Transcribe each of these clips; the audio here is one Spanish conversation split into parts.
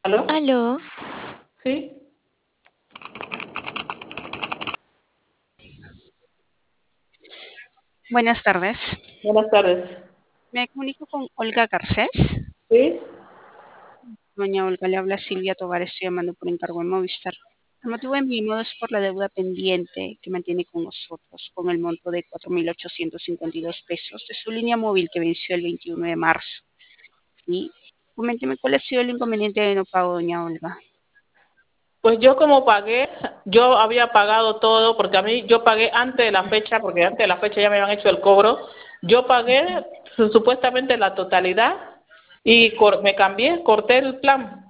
¿Aló? Aló, Sí, Buenas tardes. buenas tardes. Me comunico con Olga Garcés. Sí, Doña Olga, le habla Silvia Tovar, estoy llamando por encargo de Movistar. El motivo de mi llamado es por la deuda pendiente que mantiene con nosotros, con el monto de 4.852 pesos de su línea móvil que venció el 21 de marzo. Y coménteme cuál ha sido el inconveniente de no pago, doña Olga. pues yo como pagué, yo había pagado todo, porque a mí yo pagué antes de la fecha, porque antes de la fecha ya me habían hecho el cobro. Yo pagué supuestamente la totalidad y me cambié, corté el plan.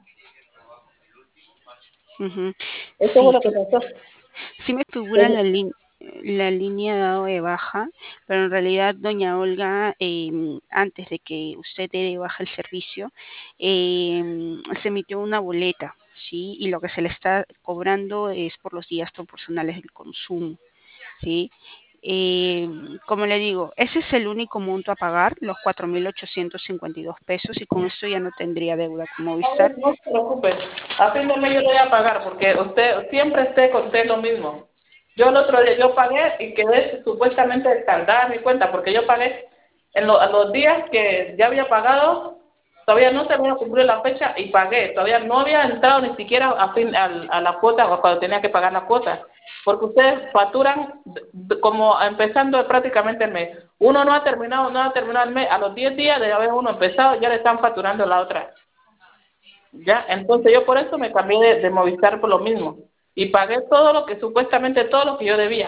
Ujú. Eso fue Sí, lo que pasó. sí me figura Pues, la línea dado de baja, pero en realidad, doña Olga, antes de que usted dé de baja el servicio, se emitió una boleta, ¿sí? Y lo que se le está cobrando es por los días proporcionales del consumo, ¿sí? Eh, Como le digo, ese es el único monto a pagar, los 4.852 pesos, y con esto ya no tendría deuda con no, Movistar. no se preocupe, a fin de mes yo le voy a pagar, porque usted siempre conté lo mismo. Yo el otro día yo pagué y quedé supuestamente descargada mi cuenta, porque yo pagué a los días que ya había pagado, todavía no se había cumplido la fecha y pagué, todavía no había entrado ni siquiera a la cuota o cuando tenía que pagar la cuota, porque ustedes facturan como empezando prácticamente el mes. Uno no ha terminado el mes, a los 10 días de haber uno empezado ya le están facturando la otra. Ya, entonces yo por eso me cambié de Movistar por lo mismo. Y pagué todo lo que, supuestamente todo lo que yo debía.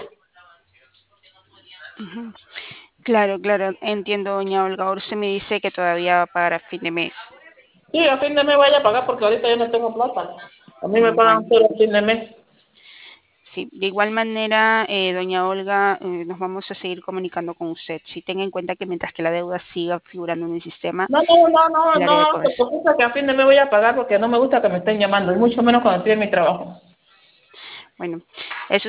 Ujú. Claro, claro, entiendo, doña Olga. Ahora usted me dice que todavía va a pagar a fin de mes. Sí, a fin de mes vaya a pagar porque ahorita yo no tengo plata. A mí me pagan Bueno, solo a fin de mes. sí, de igual manera, doña Olga, nos vamos a seguir comunicando con usted. Sí, tenga en cuenta que mientras que la deuda siga figurando en el sistema, No, no, no, no, el área de no, se cobros. preocupe que a fin de mes voy a pagar porque no me gusta que me estén llamando, y mucho menos cuando estoy en mi trabajo. Bueno, eso